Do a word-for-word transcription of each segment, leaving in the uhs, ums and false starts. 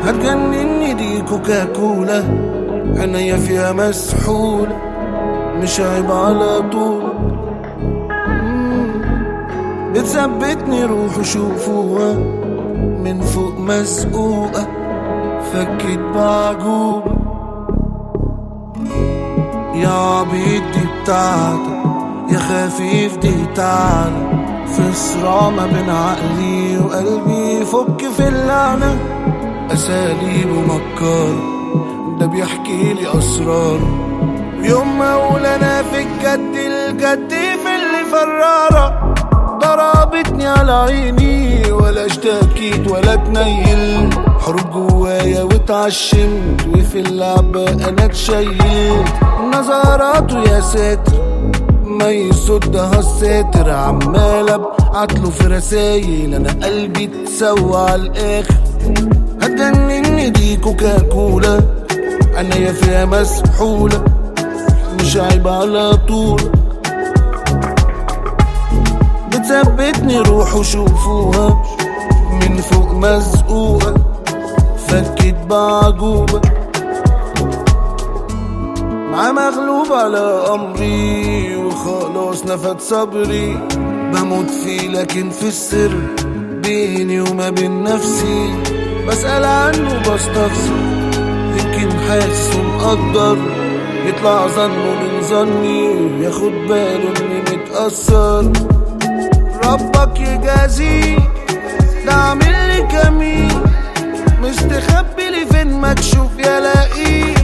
هتجنني دي كوكاكولا، عينيا فيها مسحولة مش عيب على طول. بتثبتني روح شوفوها من فوق مسقوقة، فكت بعجوبة يا عبيط دي بتاعتك، يا خفيف دي تعالى. في صراع ما بين عقلي وقلبي، فك في اللعنة أساليبه مكارة، ده بيحكي لي أسرار. يوم ما أقول أنا في الجد، الجد في اللي فرارة. ضربتني على عيني ولا اشتكيت ولا تنيل، حروب جوايا واتعشمت، وفي اللعبة أنا اتشيلت. نظراته يا ساتر ما يصدها الساتر، عمال ابعتله في رسايل انا قلبي اتسوى على الاخر. هتجنني دي كوكاكولا، عينيا فيها مسحولة مش عيب على طول. بتثبتني روح وشوفوها من فوق مزقوقة، فكت بعجوبة مع مغلوب على أمري، وخلاص نفد صبري. بموت فيه لكن في السر بيني وما بين نفسي، بسأل عنه بستفسر، يمكن حاسس ومقدر. يطلع ظنه من ظني، ياخد باله اني متأثر. ربك يجازيه ده عاملي جميل، مستخبي لي فين مكشوف يلاقيه.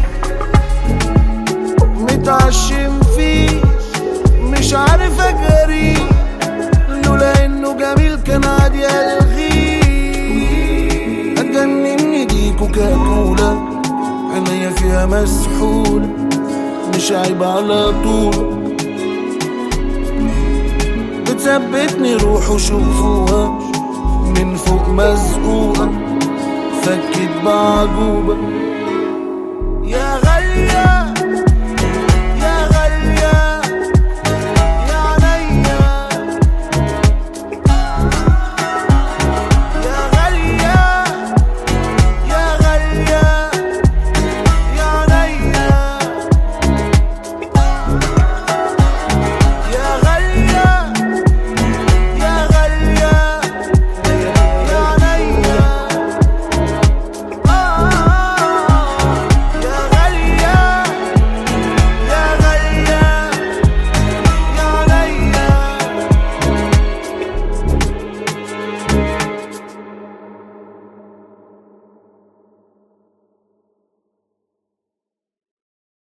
متعشم فيه مش عارف اجري، لولا انه جميل كان عادي الغيه. هتجنني دي كوكاكولا، عينيا فيها مسحولة مش عيب على طول. بتثبتني روح وشوفوها من فوق مزقوقة، فكت بعجوبة يا غالية.